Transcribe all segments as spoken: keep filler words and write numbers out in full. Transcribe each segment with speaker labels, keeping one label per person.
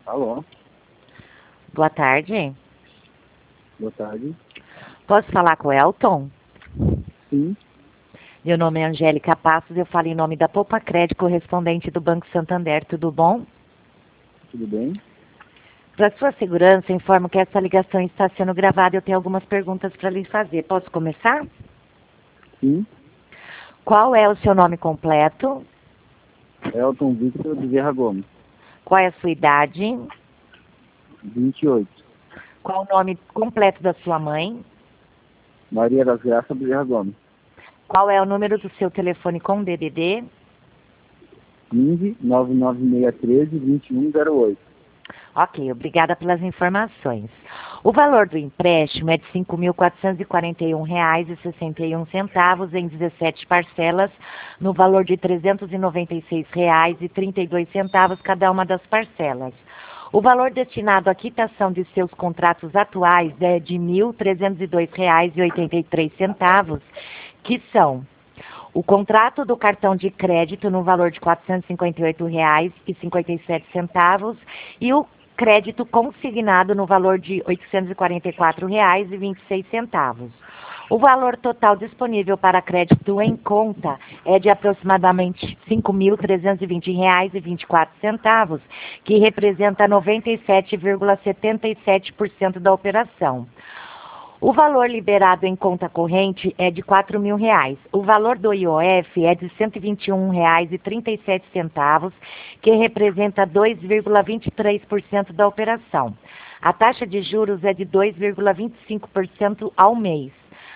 Speaker 1: Alô,
Speaker 2: Boa tarde.
Speaker 1: boa tarde.
Speaker 2: Posso falar com o Elton?
Speaker 1: Sim,
Speaker 2: Meu nome é Angélica Passos, eu falo em nome da Poupa Crédito, correspondente do Banco Santander. Tudo bom?
Speaker 1: tudo bem?
Speaker 2: Para sua segurança, informo que essa ligação está sendo gravada e eu tenho algumas perguntas para lhe fazer. Posso começar?
Speaker 1: Sim,
Speaker 2: Qual é o seu nome completo?
Speaker 1: Elton Victor Bezerra Gomes,
Speaker 2: Qual é a sua idade?
Speaker 1: vinte e oito.
Speaker 2: Qual o nome completo da sua mãe?
Speaker 1: Maria das Graças Bezerra Gomes,
Speaker 2: Qual é o número do seu telefone com D D D?
Speaker 1: quinze, nove nove seis um três, vinte e um zero oito.
Speaker 2: Ok, obrigada pelas informações. O valor do empréstimo é de cinco mil quatrocentos e quarenta e um reais e sessenta e um centavos em dezessete parcelas, no valor de trezentos e noventa e seis reais e trinta e dois centavos cada uma das parcelas. O valor destinado à quitação de seus contratos atuais é de mil trezentos e dois reais e oitenta e três centavos, que são o contrato do cartão de crédito no valor de quatrocentos e cinquenta e oito reais e cinquenta e sete centavos e o crédito consignado no valor de oitocentos e quarenta e quatro reais e vinte e seis centavos. O valor total disponível para crédito em conta é de aproximadamente cinco mil trezentos e vinte reais e vinte e quatro centavos, que representa noventa e sete vírgula setenta e sete por cento da operação. O valor liberado em conta corrente é de quatro mil reais. O valor do I O F é de cento e vinte e um reais e trinta e sete centavos, que representa dois vírgula vinte e três por cento da operação. A taxa de juros é de dois vírgula vinte e cinco por cento ao mês.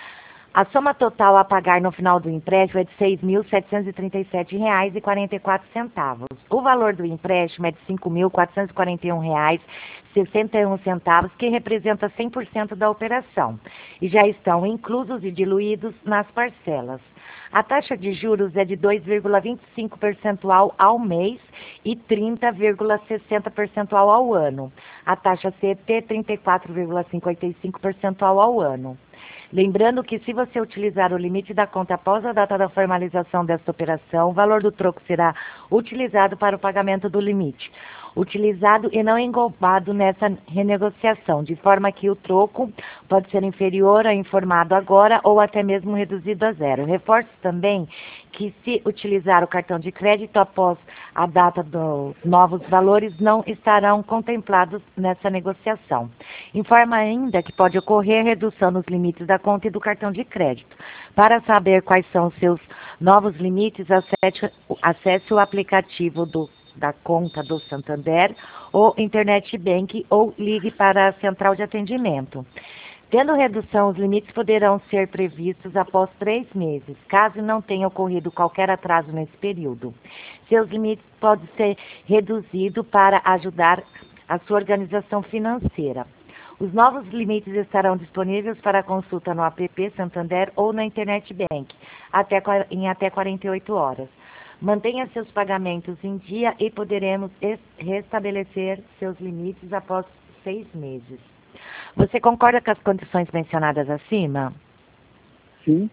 Speaker 2: A soma total a pagar no final do empréstimo é de seis mil setecentos e trinta e sete reais e quarenta e quatro centavos. O valor do empréstimo é de cinco mil quatrocentos e quarenta e um reais e sessenta e um centavos, que representa cem por cento da operação, e já estão inclusos e diluídos nas parcelas. A taxa de juros é de dois vírgula vinte e cinco percentual ao mês e trinta vírgula sessenta percentual ao ano. A taxa C T, trinta e quatro vírgula cinquenta e cinco percentual ao ano. Lembrando que, se você utilizar o limite da conta após a data da formalização desta operação, o valor do troco será utilizado para o pagamento do limite, utilizado e não englobado nessa renegociação, de forma que o troco pode ser inferior ao informado agora ou até mesmo reduzido a zero. Reforço também que, se utilizar o cartão de crédito após a data dos novos valores, não estarão contemplados nessa negociação. Informa ainda que pode ocorrer redução nos limites da conta e do cartão de crédito. Para saber quais são os seus novos limites, acesse, acesse o aplicativo do, da conta do Santander ou Internet Bank ou ligue para a central de atendimento. Tendo redução, os limites poderão ser previstos após três meses, caso não tenha ocorrido qualquer atraso nesse período. Seus limites podem ser reduzidos para ajudar a sua organização financeira. Os novos limites estarão disponíveis para consulta no app Santander ou na Internet Bank até, em até quarenta e oito horas. Mantenha seus pagamentos em dia e poderemos restabelecer seus limites após seis meses. Você concorda com as condições mencionadas acima?
Speaker 1: Sim,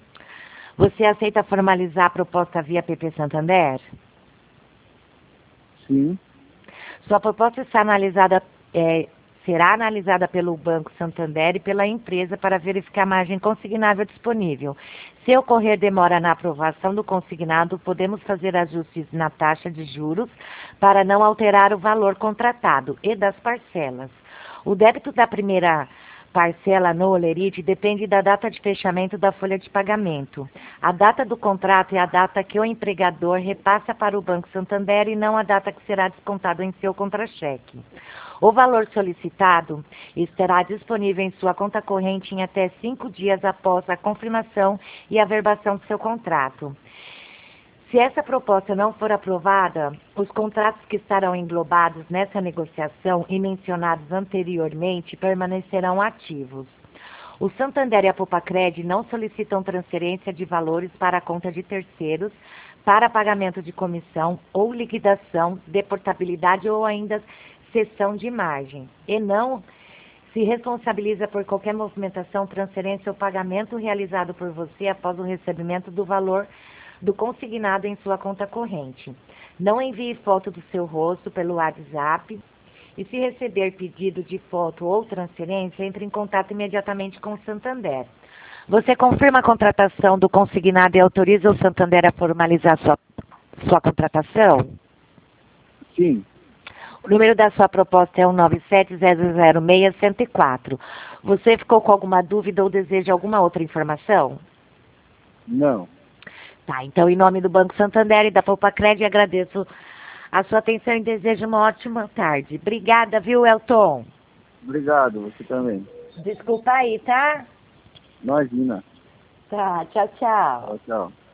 Speaker 2: Você aceita formalizar a proposta via app Santander?
Speaker 1: sim,
Speaker 2: Sua proposta está analisada, é, será analisada pelo Banco Santander e pela empresa para verificar a margem consignável disponível. Se ocorrer demora na aprovação do consignado, podemos fazer ajustes na taxa de juros para não alterar o valor contratado e das parcelas. O débito da primeira parcela no Olerite depende da data de fechamento da folha de pagamento. A data do contrato é a data que o empregador repassa para o Banco Santander e não a data que será descontado em seu contra-cheque. O valor solicitado estará disponível em sua conta corrente em até cinco dias após a confirmação e averbação do seu contrato. Se essa proposta não for aprovada, os contratos que estarão englobados nessa negociação e mencionados anteriormente permanecerão ativos. O Santander e a Popacred não solicitam transferência de valores para a conta de terceiros para pagamento de comissão ou liquidação, deportabilidade ou ainda cessão de margem, e não se responsabiliza por qualquer movimentação, transferência ou pagamento realizado por você após o recebimento do valor do consignado em sua conta corrente. Não envie foto do seu rosto pelo WhatsApp E se receber pedido de foto ou transferência, entre em contato imediatamente com o Santander. Você confirma a contratação do consignado e autoriza o Santander a formalizar sua, sua contratação?
Speaker 1: Sim.
Speaker 2: O número da sua proposta é o nove sete zero zero seis um zero quatro. Você ficou com alguma dúvida ou deseja alguma outra informação?
Speaker 1: Não.
Speaker 2: Tá, então em nome do Banco Santander e da Poupa-Cred, agradeço a sua atenção e desejo uma ótima tarde. Obrigada, viu, Elton?
Speaker 1: Obrigado, você também.
Speaker 2: Desculpa aí, tá?
Speaker 1: Imagina.
Speaker 2: Tá, tchau, tchau.
Speaker 1: Tchau, tchau.